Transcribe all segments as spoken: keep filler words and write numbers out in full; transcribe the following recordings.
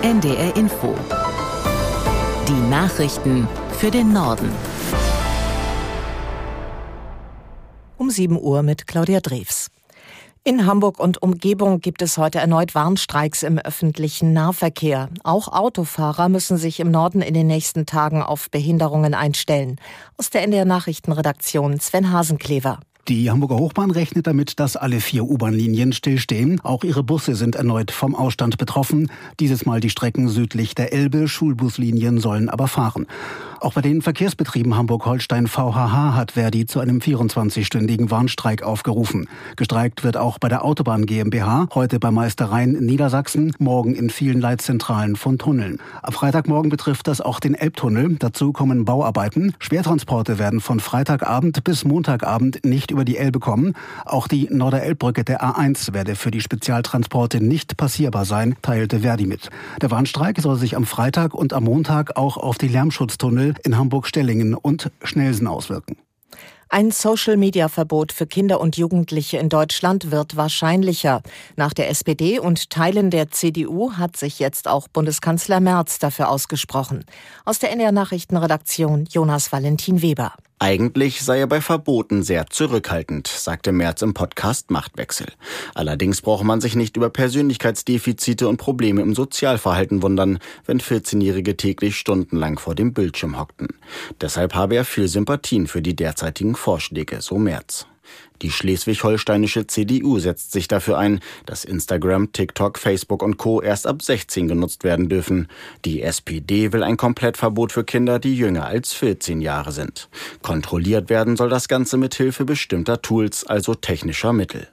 N D R Info. Die Nachrichten für den Norden. Um sieben Uhr mit Claudia Drews. In Hamburg und Umgebung gibt es heute erneut Warnstreiks im öffentlichen Nahverkehr. Auch Autofahrer müssen sich im Norden in den nächsten Tagen auf Behinderungen einstellen. Aus der N D R Nachrichtenredaktion Sven Hasenklever. Die Hamburger Hochbahn rechnet damit, dass alle vier U-Bahn-Linien stillstehen. Auch ihre Busse sind erneut vom Ausstand betroffen. Dieses Mal die Strecken südlich der Elbe. Schulbuslinien sollen aber fahren. Auch bei den Verkehrsbetrieben Hamburg-Holstein-V H H hat Verdi zu einem vierundzwanzigstündigen Warnstreik aufgerufen. Gestreikt wird auch bei der Autobahn GmbH, heute bei Meistereien in Niedersachsen, morgen in vielen Leitzentralen von Tunneln. Am Freitagmorgen betrifft das auch den Elbtunnel. Dazu kommen Bauarbeiten. Schwertransporte werden von Freitagabend bis Montagabend nicht über die Elbe kommen. Auch die Norderelbbrücke der A eins werde für die Spezialtransporte nicht passierbar sein, teilte Verdi mit. Der Warnstreik soll sich am Freitag und am Montag auch auf die Lärmschutztunnel in Hamburg-Stellingen und Schnelsen auswirken. Ein Social-Media-Verbot für Kinder und Jugendliche in Deutschland wird wahrscheinlicher. Nach der S P D und Teilen der C D U hat sich jetzt auch Bundeskanzler Merz dafür ausgesprochen. Aus der N D R Nachrichtenredaktion Jonas Valentin Weber. Eigentlich sei er bei Verboten sehr zurückhaltend, sagte Merz im Podcast Machtwechsel. Allerdings brauche man sich nicht über Persönlichkeitsdefizite und Probleme im Sozialverhalten wundern, wenn vierzehnjährige täglich stundenlang vor dem Bildschirm hockten. Deshalb habe er viel Sympathien für die derzeitigen Vorschläge, so Merz. Die schleswig-holsteinische C D U setzt sich dafür ein, dass Instagram, TikTok, Facebook und Co. erst ab sechzehn genutzt werden dürfen. Die S P D will ein Komplettverbot für Kinder, die jünger als vierzehn Jahre sind. Kontrolliert werden soll das Ganze mit Hilfe bestimmter Tools, also technischer Mittel.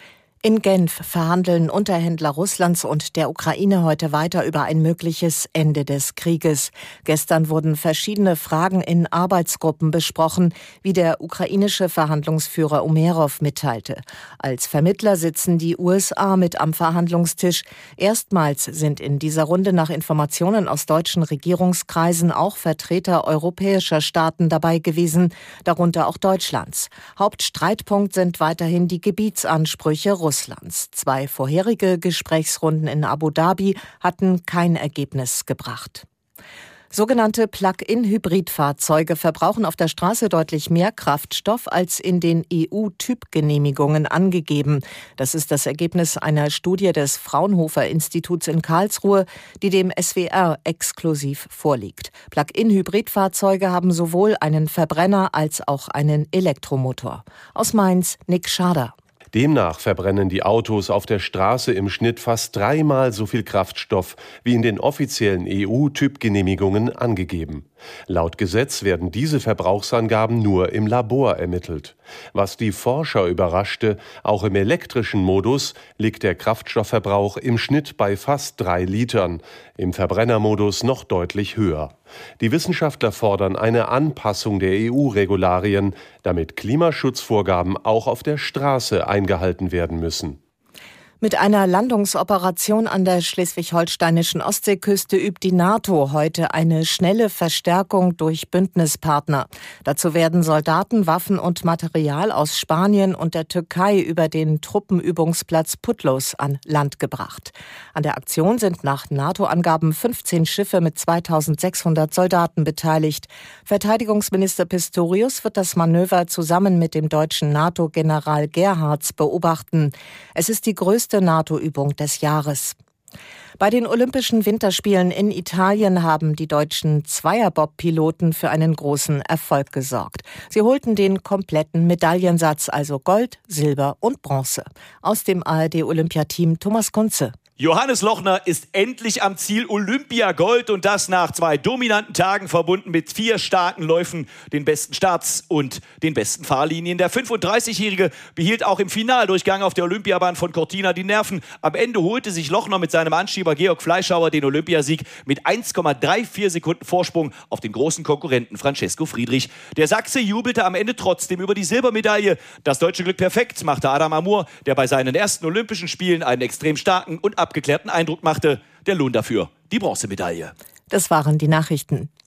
In Genf verhandeln Unterhändler Russlands und der Ukraine heute weiter über ein mögliches Ende des Krieges. Gestern wurden verschiedene Fragen in Arbeitsgruppen besprochen, wie der ukrainische Verhandlungsführer Umerov mitteilte. Als Vermittler sitzen die U S A mit am Verhandlungstisch. Erstmals sind in dieser Runde nach Informationen aus deutschen Regierungskreisen auch Vertreter europäischer Staaten dabei gewesen, darunter auch Deutschlands. Hauptstreitpunkt sind weiterhin die Gebietsansprüche Russlands. Russlands. Zwei vorherige Gesprächsrunden in Abu Dhabi hatten kein Ergebnis gebracht. Sogenannte Plug-in-Hybridfahrzeuge verbrauchen auf der Straße deutlich mehr Kraftstoff als in den E U-Typgenehmigungen angegeben. Das ist das Ergebnis einer Studie des Fraunhofer-Instituts in Karlsruhe, die dem S W R exklusiv vorliegt. Plug-in-Hybridfahrzeuge haben sowohl einen Verbrenner als auch einen Elektromotor. Aus Mainz, Nick Schader. Demnach verbrennen die Autos auf der Straße im Schnitt fast dreimal so viel Kraftstoff wie in den offiziellen E U-Typgenehmigungen angegeben. Laut Gesetz werden diese Verbrauchsangaben nur im Labor ermittelt. Was die Forscher überraschte, auch im elektrischen Modus liegt der Kraftstoffverbrauch im Schnitt bei fast drei Litern, im Verbrennermodus noch deutlich höher. Die Wissenschaftler fordern eine Anpassung der E U-Regularien, damit Klimaschutzvorgaben auch auf der Straße eingehalten werden müssen. Mit einer Landungsoperation an der schleswig-holsteinischen Ostseeküste übt die NATO heute eine schnelle Verstärkung durch Bündnispartner. Dazu werden Soldaten, Waffen und Material aus Spanien und der Türkei über den Truppenübungsplatz Putlos an Land gebracht. An der Aktion sind nach NATO-Angaben fünfzehn Schiffe mit zweitausendsechshundert Soldaten beteiligt. Verteidigungsminister Pistorius wird das Manöver zusammen mit dem deutschen NATO-General Gerhards beobachten. Es ist die größte NATO-Übung des Jahres. Bei den Olympischen Winterspielen in Italien haben die deutschen Zweierbob-Piloten für einen großen Erfolg gesorgt. Sie holten den kompletten Medaillensatz, also Gold, Silber und Bronze. Aus dem A R D-Olympiateam Thomas Kunze. Johannes Lochner ist endlich am Ziel Olympiagold und das nach zwei dominanten Tagen verbunden mit vier starken Läufen, den besten Starts und den besten Fahrlinien. Der fünfunddreißigjährige behielt auch im Finaldurchgang auf der Olympiabahn von Cortina die Nerven. Am Ende holte sich Lochner mit seinem Anschieber Georg Fleischhauer den Olympiasieg mit eins Komma vierunddreißig Sekunden Vorsprung auf den großen Konkurrenten Francesco Friedrich. Der Sachse jubelte am Ende trotzdem über die Silbermedaille. Das deutsche Glück perfekt machte Adam Amour, der bei seinen ersten Olympischen Spielen einen extrem starken und abgeklärten Eindruck machte. Der Lohn dafür, die Bronzemedaille. Das waren die Nachrichten.